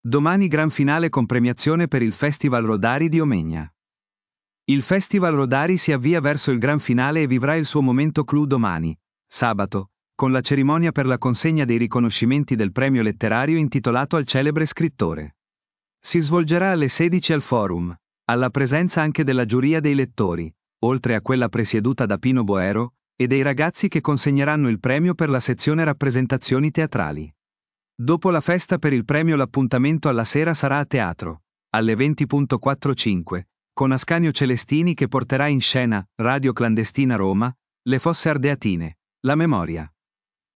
Domani gran finale con premiazione per il Festival Rodari di Omegna. Il Festival Rodari si avvia verso il gran finale e vivrà il suo momento clou domani, sabato, con la cerimonia per la consegna dei riconoscimenti del premio letterario intitolato al celebre scrittore. Si svolgerà alle 16 al Forum, alla presenza anche della giuria dei lettori, oltre a quella presieduta da Pino Boero, e dei ragazzi che consegneranno il premio per la sezione rappresentazioni teatrali. Dopo la festa per il premio l'appuntamento alla sera sarà a teatro, alle 20.45, con Ascanio Celestini che porterà in scena Radio Clandestina Roma, Le Fosse Ardeatine, La Memoria.